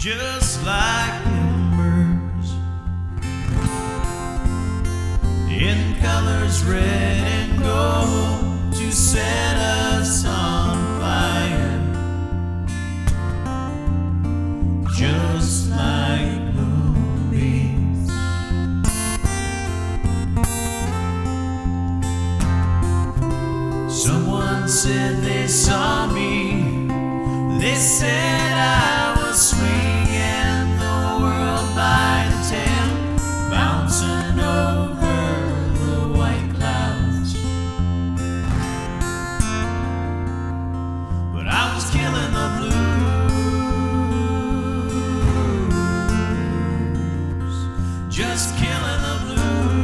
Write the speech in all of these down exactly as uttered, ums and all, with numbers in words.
just like embers, in colors red and gold, to set us on fire, just like moonbeams. Someone said they saw me, they said I was swinging the world by the tail, bouncing over the white clouds. But I was killing the blues, just killing the blues.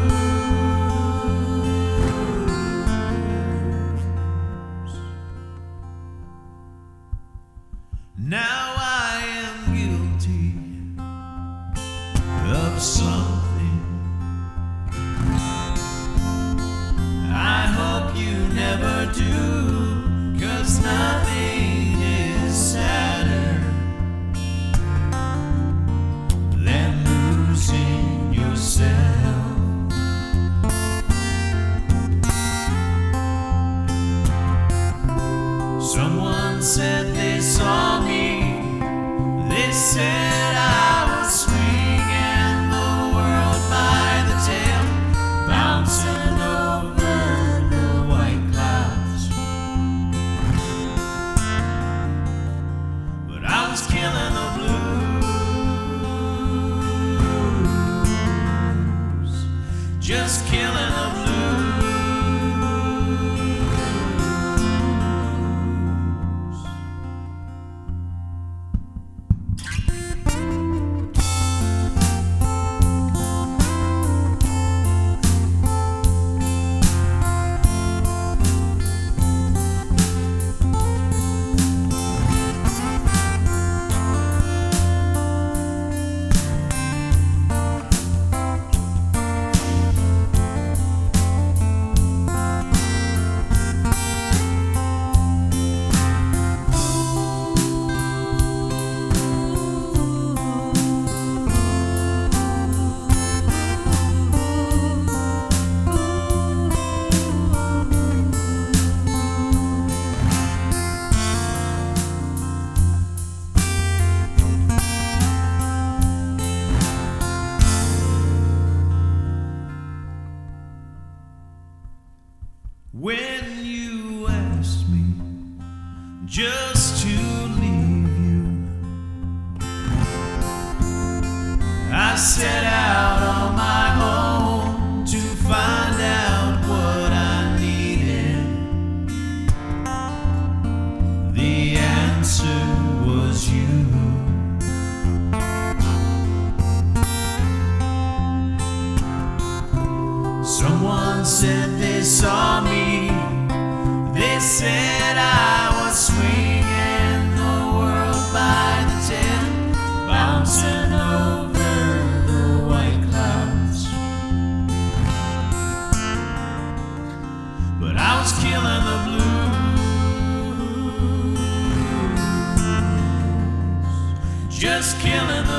Now I am guilty of something I hope you never do, 'cause nothing is sadder than losing yourself. Someone said they saw me, they said I was swinging the world by the tail, bouncing over the white clouds. But I was killing the blues, just killing the blues. When you asked me just to leave you, I set out on my own to find out what I needed. The answer was you. Someone said they saw me, they said I was swinging the world by the tail, bouncing over the white clouds. But I was killing the blues, just killing the